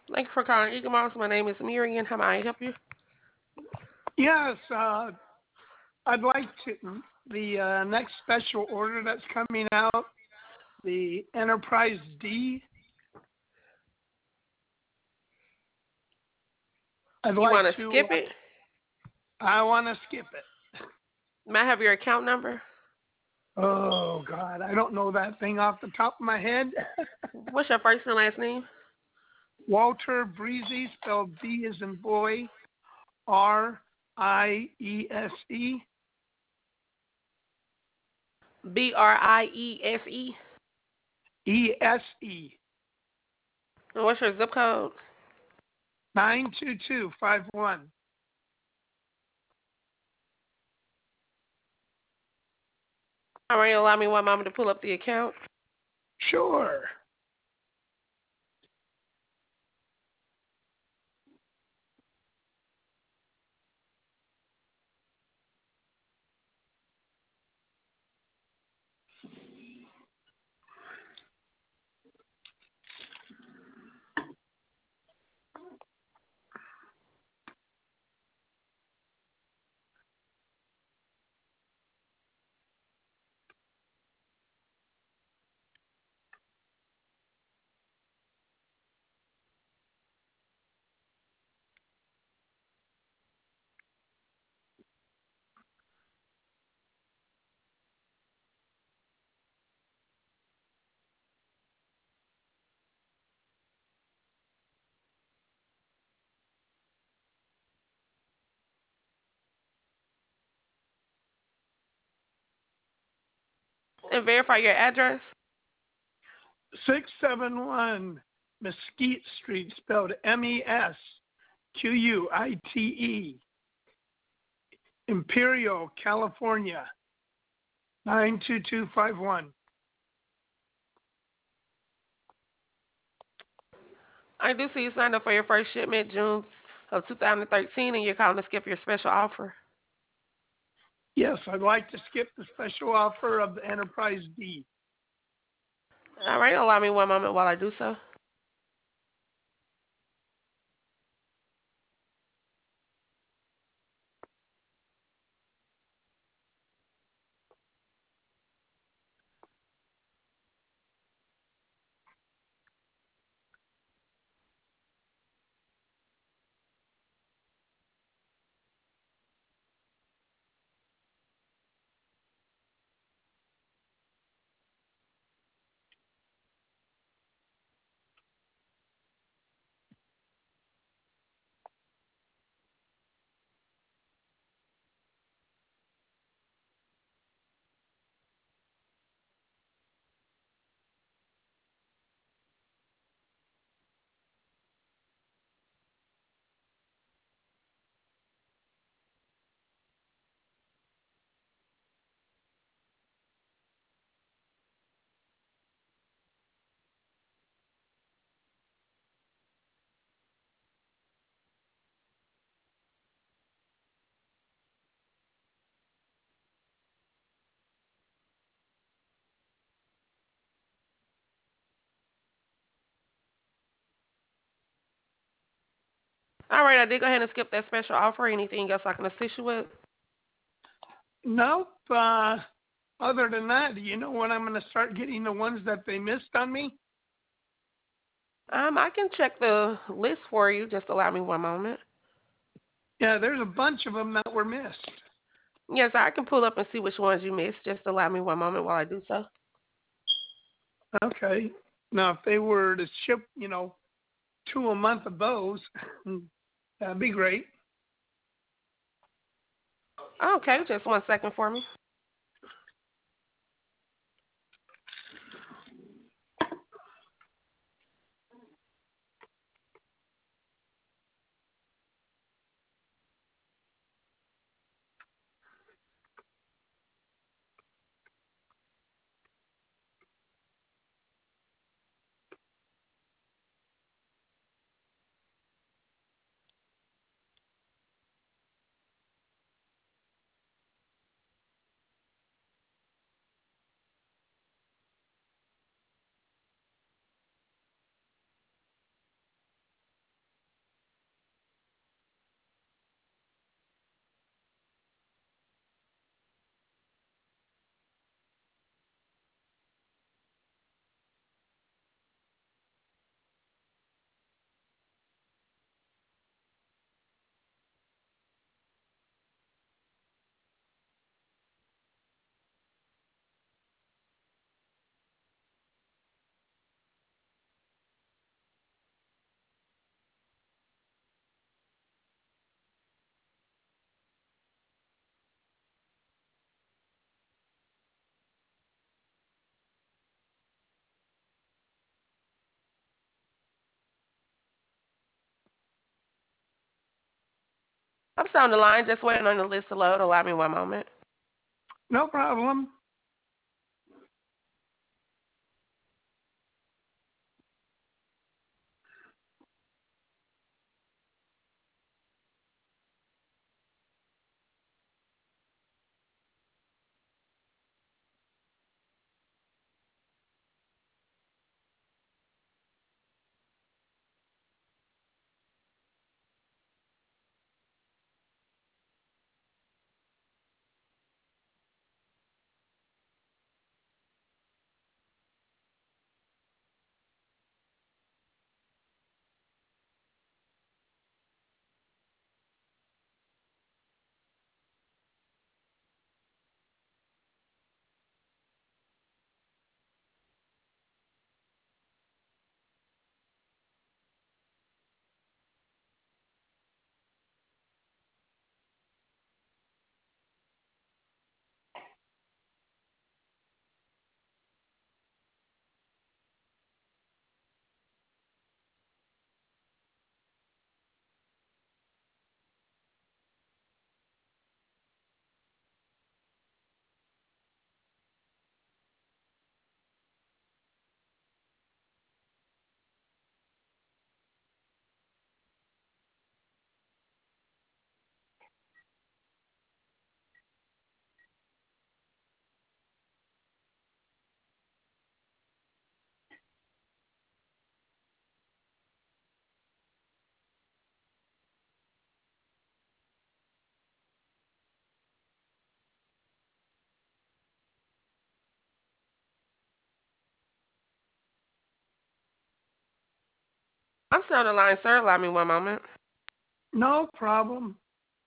Thank you for calling Eagle Mouse. My name is Miriam. How may I help you? Yes, I'd like to the next special order that's coming out, the Enterprise D. I'd You like want to to. skip it? I want to skip it. May I have your account number? Oh God, I don't know that thing off the top of my head. What's your first and last name? Walter Breezy, spelled B as in boy, Riese, Briese. ESE, And what's your zip code? 92251. All right, allow me one moment to pull up the account. Sure. And verify your address. 671 Mesquite Street, spelled Mesquite, Imperial, California, 92251. I do see you signed up for your first shipment June of 2013, and you're calling to skip your special offer. Yes, I'd like to skip the special offer of the Enterprise D. All right, allow me one moment while I do so. All right, I did go ahead and skip that special offer. Anything else I can assist you with? Nope. Other than that, do you know when I'm going to start getting the ones that they missed on me? I can check the list for you. Just allow me one moment. Yeah, there's a bunch of them that were missed. Yes, I can pull up and see which ones you missed. Just allow me one moment while I do so. Okay. Now, if they were to ship, two a month of those, that'd be great. Okay, just one second for me. still on the line, just waiting on the list to load. Allow me one moment. No problem. I'm still on the line, sir. Allow me one moment. No problem.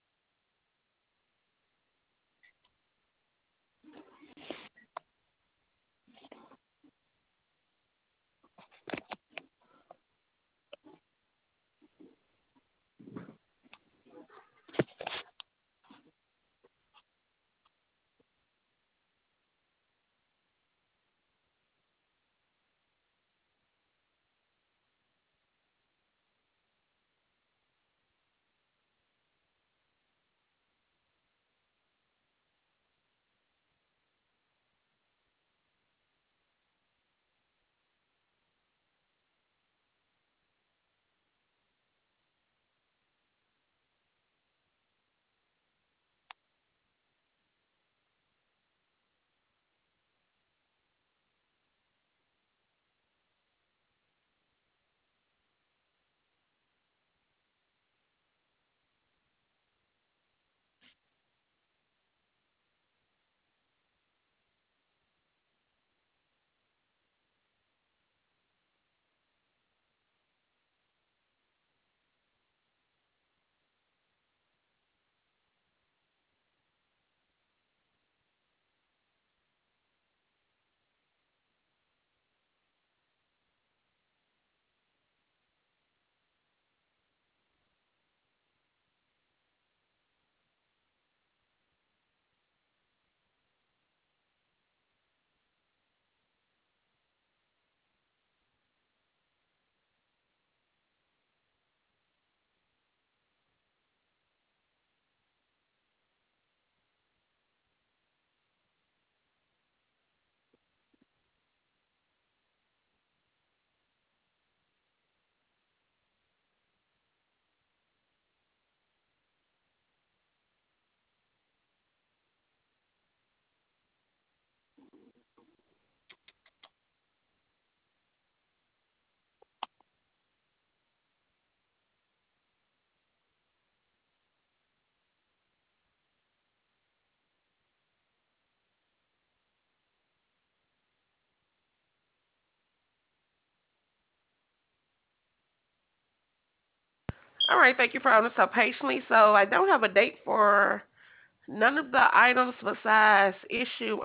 All right, thank you for holding so patiently. So I don't have a date for none of the items besides issue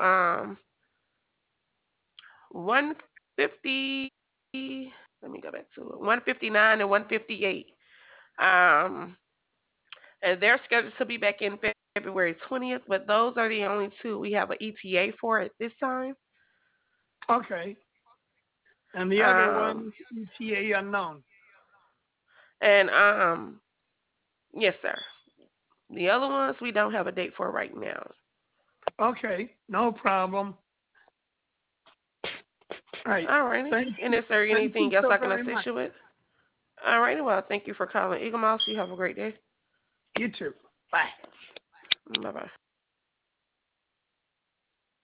150. Let me go back to it. 159 and 158. Um, and they're scheduled to be back in February 20th, but those are the only two we have an ETA for at this time. Okay. And the other Um, one, ETA unknown. and yes, sir. The other ones we don't have a date for right now. Okay, no problem. Right. Alrighty. And is there Thank you anything else so I can very much. assist you with? Alrighty. Well, thank you for calling Eagle Mouse. You have a great day. You too. Bye. Bye bye.